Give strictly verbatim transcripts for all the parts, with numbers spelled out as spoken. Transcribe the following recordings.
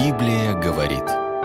Библия говорит.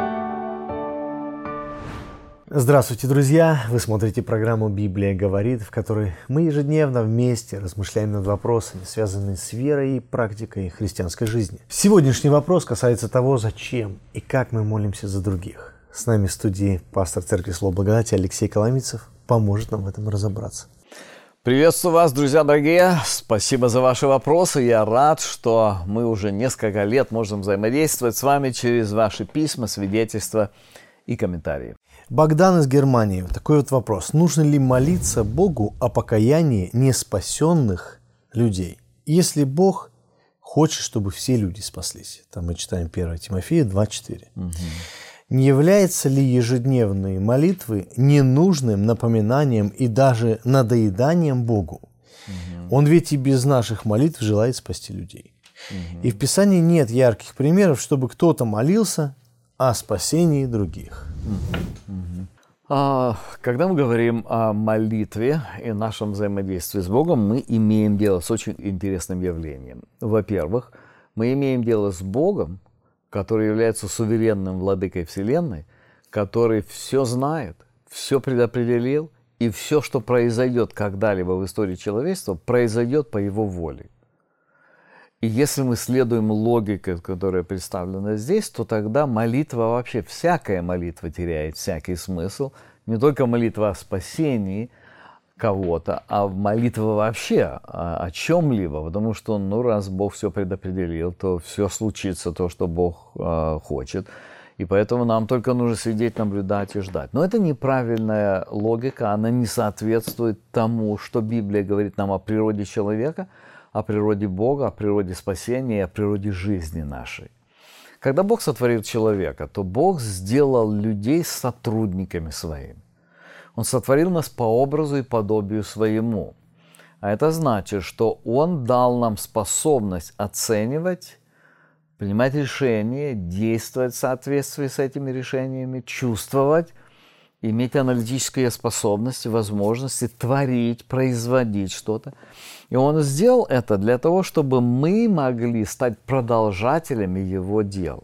Здравствуйте, друзья! Вы смотрите программу «Библия говорит», в которой мы ежедневно вместе размышляем над вопросами, связанными с верой и практикой христианской жизни. Сегодняшний вопрос касается того, зачем и как мы молимся за других. С нами в студии пастор Церкви Слово Благодати Алексей Коломийцев поможет нам в этом разобраться. Приветствую вас, друзья дорогие! Спасибо за ваши вопросы. Я рад, что мы уже несколько лет можем взаимодействовать с вами через ваши письма, свидетельства и комментарии. Богдан из Германии. Такой вот вопрос. Нужно ли молиться Богу о покаянии неспасенных людей, если Бог хочет, чтобы все люди спаслись? Там мы читаем первое Тимофея два четыре. Угу. Не являются ли ежедневные молитвы ненужным напоминанием и даже надоеданием Богу? Угу. Он ведь и без наших молитв желает спасти людей. Угу. И в Писании нет ярких примеров, чтобы кто-то молился о спасении других. Угу. Угу. А, когда мы говорим о молитве и нашем взаимодействии с Богом, мы имеем дело с очень интересным явлением. Во-первых, мы имеем дело с Богом, который является суверенным владыкой Вселенной, который все знает, все предопределил, и все, что произойдет когда-либо в истории человечества, произойдет по его воле. И если мы следуем логике, которая представлена здесь, то тогда молитва вообще, всякая молитва теряет всякий смысл, не только молитва о спасении кого-то, а молитва вообще о, о чем-либо, потому что, ну, раз Бог все предопределил, то все случится, то, что Бог э, хочет, и поэтому нам только нужно сидеть, наблюдать и ждать. Но это неправильная логика, она не соответствует тому, что Библия говорит нам о природе человека, о природе Бога, о природе спасения и о природе жизни нашей. Когда Бог сотворил человека, то Бог сделал людей сотрудниками своими. Он сотворил нас по образу и подобию своему. А это значит, что Он дал нам способность оценивать, принимать решения, действовать в соответствии с этими решениями, чувствовать, иметь аналитические способности, возможности творить, производить что-то. И Он сделал это для того, чтобы мы могли стать продолжателями Его дела.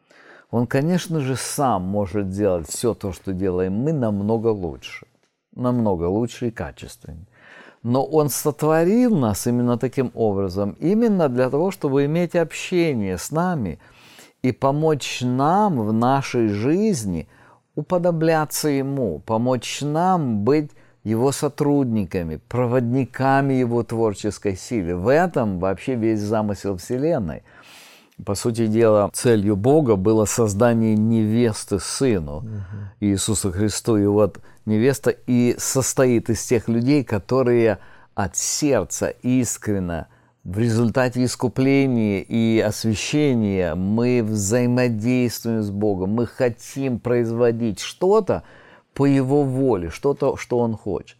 Он, конечно же, сам может делать все то, что делаем мы, намного лучше. Намного лучше и качественнее. Но Он сотворил нас именно таким образом, именно для того, чтобы иметь общение с нами и помочь нам в нашей жизни уподобляться Ему, помочь нам быть Его сотрудниками, проводниками Его творческой силы. В этом вообще весь замысел Вселенной. По сути дела, целью Бога было создание невесты Сыну угу. Иисусу Христу. И вот невеста и состоит из тех людей, которые от сердца искренно в результате искупления и освящения мы взаимодействуем с Богом. Мы хотим производить что-то по Его воле, что-то, что Он хочет.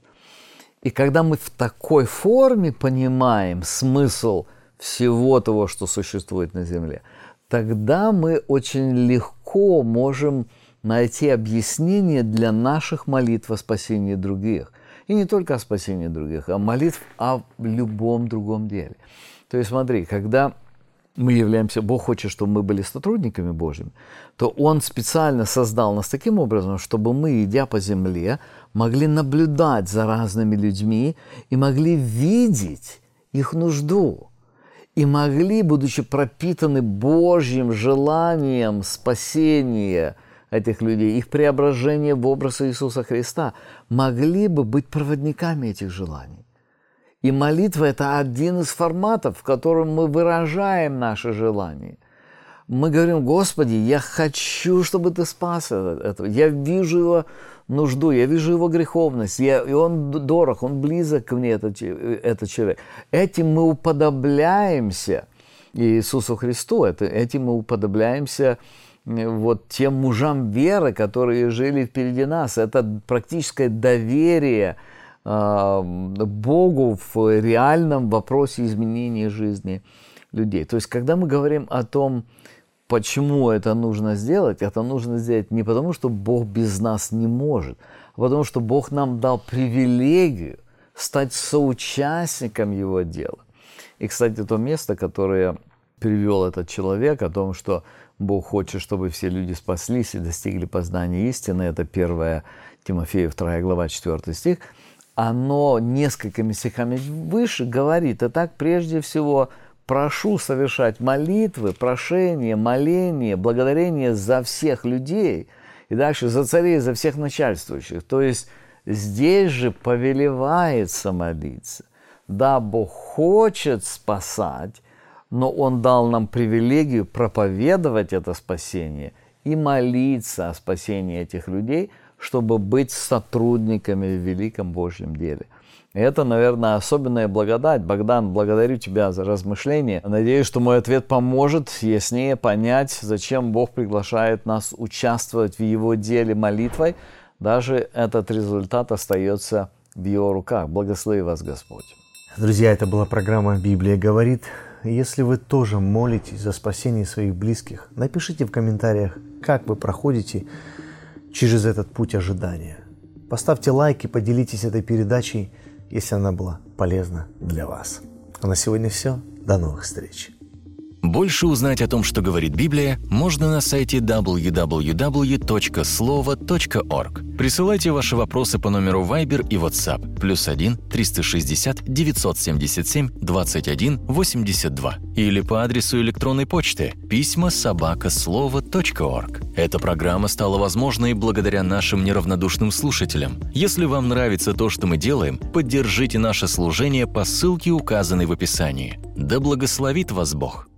И когда мы в такой форме понимаем смысл всего того, что существует на земле, тогда мы очень легко можем найти объяснение для наших молитв о спасении других. И не только о спасении других, а молитв о любом другом деле. То есть смотри, когда мы являемся, Бог хочет, чтобы мы были сотрудниками Божьими, то Он специально создал нас таким образом, чтобы мы, идя по земле, могли наблюдать за разными людьми и могли видеть их нужду. И могли, будучи пропитаны Божьим желанием спасения этих людей, их преображения в образ Иисуса Христа, могли бы быть проводниками этих желаний. И молитва – это один из форматов, в котором мы выражаем наши желания. Мы говорим: Господи, я хочу, чтобы Ты спас этого. Я вижу его нужду, я вижу его греховность, я, и он дорог, он близок ко мне, этот, этот человек. Этим мы уподобляемся Иисусу Христу, это, этим мы уподобляемся вот тем мужам веры, которые жили впереди нас. Это практическое доверие э, Богу в реальном вопросе изменения жизни людей. То есть, когда мы говорим о том, почему это нужно сделать, это нужно сделать не потому, что Бог без нас не может, а потому что Бог нам дал привилегию стать соучастником Его дела. И, кстати, то место, которое привел этот человек о том, что Бог хочет, чтобы все люди спаслись и достигли познания истины. Это первое Тимофея, вторая глава, четвёртый стих. Оно несколькими стихами выше говорит: «Итак, прежде всего, прошу совершать молитвы, прошения, моления, благодарения за всех людей». И дальше: «за царей, за всех начальствующих». То есть здесь же повелевается молиться. Да, Бог хочет спасать, но Он дал нам привилегию проповедовать это спасение и молиться о спасении этих людей, чтобы быть сотрудниками в великом Божьем деле. Это, наверное, особенная благодать. Богдан, благодарю тебя за размышления. Надеюсь, что мой ответ поможет яснее понять, зачем Бог приглашает нас участвовать в Его деле молитвой. Даже этот результат остается в Его руках. Благослови вас Господь. Друзья, это была программа «Библия говорит». Если вы тоже молитесь за спасение своих близких, напишите в комментариях, как вы проходите через этот путь ожидания. Поставьте лайк и поделитесь этой передачей, если она была полезна для вас. А на сегодня все. До новых встреч. Больше узнать о том, что говорит Библия, можно на сайте дабл ю дабл ю дабл ю точка слово точка орг. Присылайте ваши вопросы по номеру Viber и WhatsApp плюс один триста шестьдесят девятьсот семьдесят семь двадцать один восемьдесят два или по адресу электронной почты письма собака слово точка орг. Эта программа стала возможной благодаря нашим неравнодушным слушателям. Если вам нравится то, что мы делаем, поддержите наше служение по ссылке, указанной в описании. Да благословит вас Бог!